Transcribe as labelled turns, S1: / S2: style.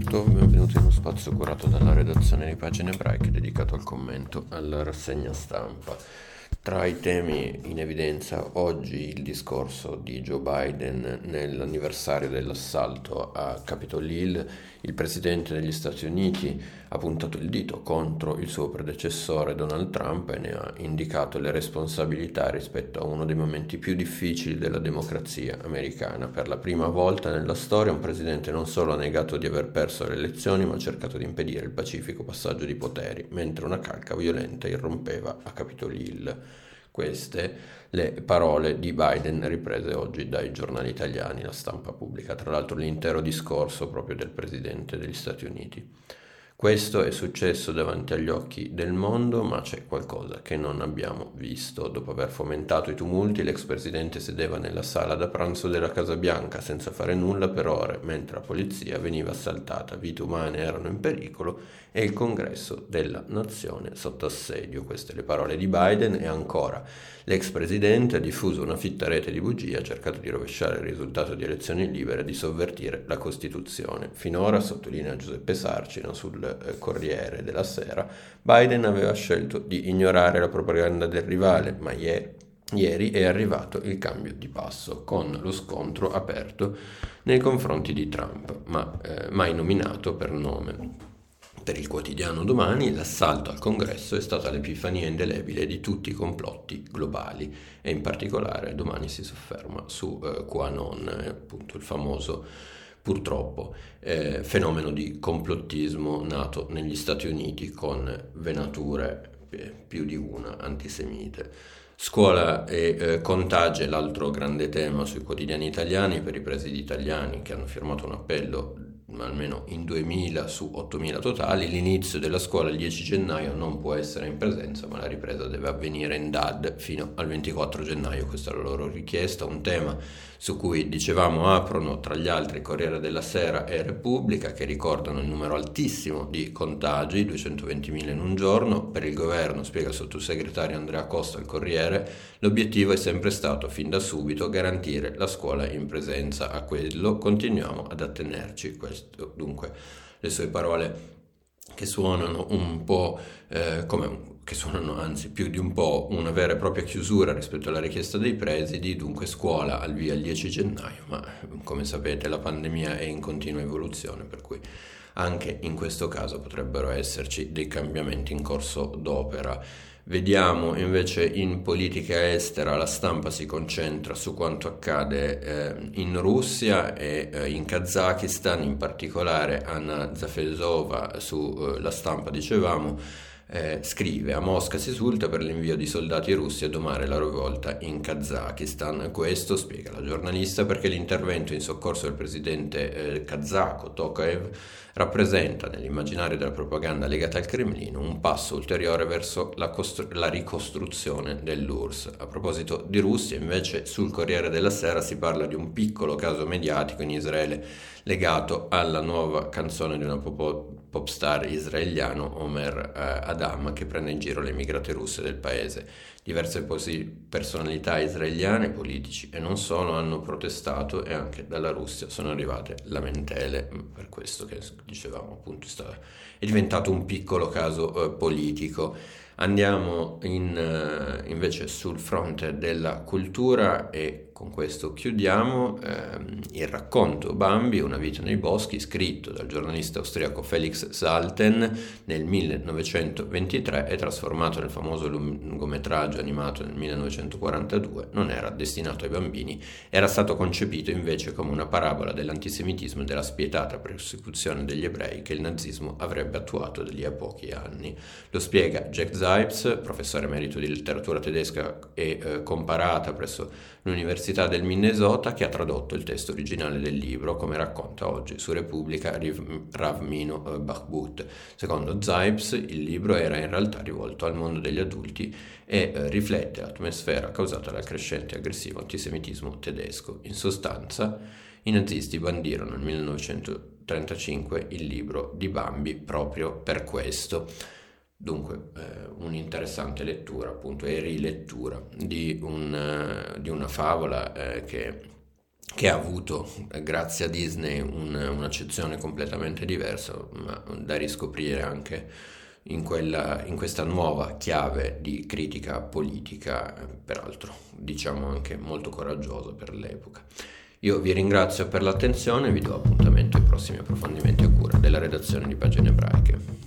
S1: tutto, benvenuti in uno spazio curato dalla redazione di Pagine Ebraiche dedicato al commento alla rassegna stampa. Tra i temi in evidenza oggi il discorso di Joe Biden nell'anniversario dell'assalto a Capitol Hill. Il presidente degli Stati Uniti ha puntato il dito contro il suo predecessore Donald Trump e ne ha indicato le responsabilità rispetto a uno dei momenti più difficili della democrazia americana. Per la prima volta nella storia un presidente non solo ha negato di aver perso le elezioni, ma ha cercato di impedire il pacifico passaggio di poteri, mentre una calca violenta irrompeva a Capitol Hill. Queste le parole di Biden riprese oggi dai giornali italiani, la stampa pubblica tra l'altro l'intero discorso proprio del presidente degli Stati Uniti. Questo è successo davanti agli occhi del mondo, ma c'è qualcosa che non abbiamo visto. Dopo aver fomentato i tumulti, l'ex presidente sedeva nella sala da pranzo della Casa Bianca senza fare nulla per ore, mentre la polizia veniva assaltata, vite umane erano in pericolo e il congresso della nazione sotto assedio. Queste le parole di Biden e ancora. L'ex presidente ha diffuso una fitta rete di bugie, ha cercato di rovesciare il risultato di elezioni libere e di sovvertire la Costituzione. Finora, sottolinea Giuseppe Sarcina sul Corriere della Sera, Biden aveva scelto di ignorare la propaganda del rivale, ma ieri è arrivato il cambio di passo, con lo scontro aperto nei confronti di Trump, ma mai nominato per nome. Per il quotidiano Domani, l'assalto al Congresso è stata l'epifania indelebile di tutti i complotti globali e in particolare Domani si sofferma su QAnon, appunto il famoso purtroppo fenomeno di complottismo nato negli Stati Uniti con venature più di una antisemite. Scuola e contagi è l'altro grande tema sui quotidiani italiani per i presidi italiani che hanno firmato un appello almeno in 2.000 su 8.000 totali. L'inizio della scuola il 10 gennaio non può essere in presenza, ma la ripresa deve avvenire in DAD fino al 24 gennaio, questa è la loro richiesta, un tema su cui dicevamo aprono tra gli altri Corriere della Sera e Repubblica, che ricordano il numero altissimo di contagi, 220.000 in un giorno. Per il governo, spiega il sottosegretario Andrea Costa al Corriere, l'obiettivo è sempre stato fin da subito garantire la scuola in presenza. A quello continuiamo ad attenerci. Questo dunque le sue parole che suonano un po' che suonano anzi più di un po' una vera e propria chiusura rispetto alla richiesta dei presidi. Dunque scuola al via il 10 gennaio, ma come sapete la pandemia è in continua evoluzione, per cui anche in questo caso potrebbero esserci dei cambiamenti in corso d'opera. Vediamo invece in politica estera, la stampa si concentra su quanto accade in Russia e in Kazakistan, in particolare Anna Zafesova sulla stampa dicevamo scrive: a Mosca si esulta per l'invio di soldati russi a domare la rivolta in Kazakistan. Questo, spiega la giornalista, perché l'intervento in soccorso del presidente kazako Tokayev rappresenta nell'immaginario della propaganda legata al Cremlino un passo ulteriore verso la ricostruzione dell'URSS. A proposito di Russia, invece, sul Corriere della Sera si parla di un piccolo caso mediatico in Israele legato alla nuova canzone di una pop star israeliano, Omer Adam, che prende in giro le immigrate russe del paese. Diverse personalità israeliane, politici e non solo, hanno protestato e anche dalla Russia sono arrivate lamentele, per questo che dicevamo appunto è diventato un piccolo caso politico. Andiamo invece sul fronte della cultura e con questo chiudiamo il racconto Bambi, una vita nei boschi, scritto dal giornalista austriaco Felix Salten nel 1923 e trasformato nel famoso lungometraggio animato nel 1942. Non era destinato ai bambini, era stato concepito invece come una parabola dell'antisemitismo e della spietata persecuzione degli ebrei che il nazismo avrebbe attuato da lì a pochi anni. Lo spiega Jack Zipes, professore emerito di letteratura tedesca e comparata presso l'Università del Minnesota, che ha tradotto il testo originale del libro, come racconta oggi su Repubblica Rav Mino Bachbut. Secondo Zipes, il libro era in realtà rivolto al mondo degli adulti e riflette l'atmosfera causata dal crescente e aggressivo antisemitismo tedesco. In sostanza, i nazisti bandirono nel 1935 il libro di Bambi proprio per questo. Dunque un'interessante lettura appunto e rilettura di una favola che che ha avuto, grazie a Disney, un'accezione completamente diversa, ma da riscoprire anche in questa nuova chiave di critica politica, peraltro diciamo anche molto coraggiosa per l'epoca. Io vi ringrazio per l'attenzione e vi do appuntamento ai prossimi approfondimenti a cura della redazione di Pagine Ebraiche.